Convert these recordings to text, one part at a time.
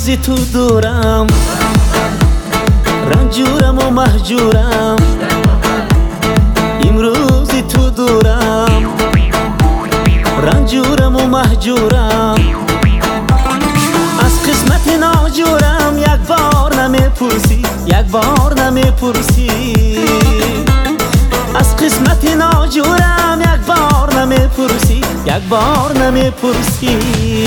امروزی تو دورم، رنجورم و مهجورم. امروزی تو دورم، رنجورم و مهجورم. از قسمت ناجورم یک بار نمیپرسی، یک بار نمیپرسی. از قسمت ناجورم یک بار نمیپرسی، یک بار نمیپرسی.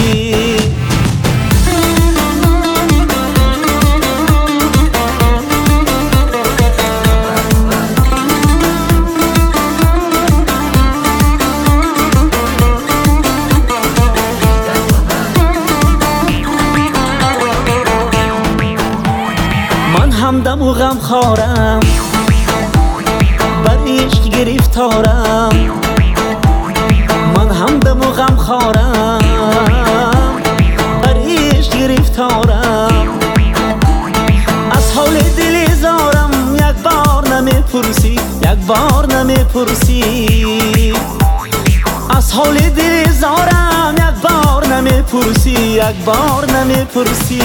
من همدم و غم خارم، بر عشق گرفتارم. من همدم و غم خارم، بر عشق گرفتارم. از حال دل زارم یک بار نمیپرسی، یک بار نمیپرسی. از حال دل زارم یک بار نمیپرسی، یک بار نمیپرسی.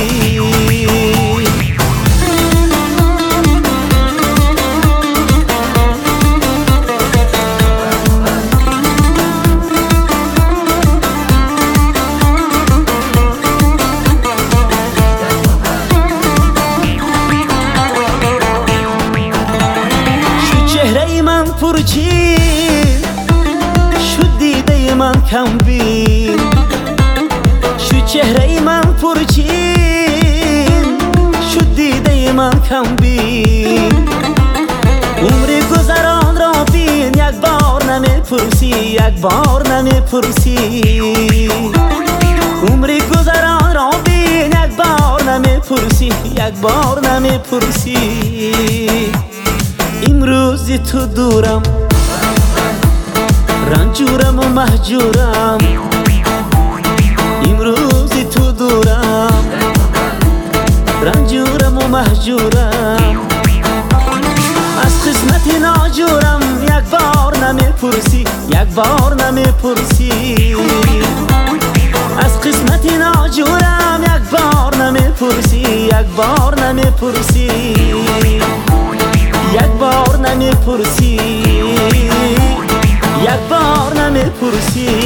چهره من پرچین شد، دیده من کم بین. شد چهره من پرچین شد، دیده من کم بین. عمر گذران را بین، یک بار نمیپرسی، یک بار نمیپرسی. عمر گذران را بین، یک بار نمیپرسی، یک بار نمیپرسی. امروزی تو دورم، رنجورم و مهجورم. امروزی تو دورم، رنجورم و مهجورم. از قسمت ناجورم یک بار نمیپرسی، یک بار نمیپرسی. از قسمت ناجورم یک بار نمیپرسی، یک بار نمیپرسی. یک بار نمیپرسی، یک بار نمیپرسی.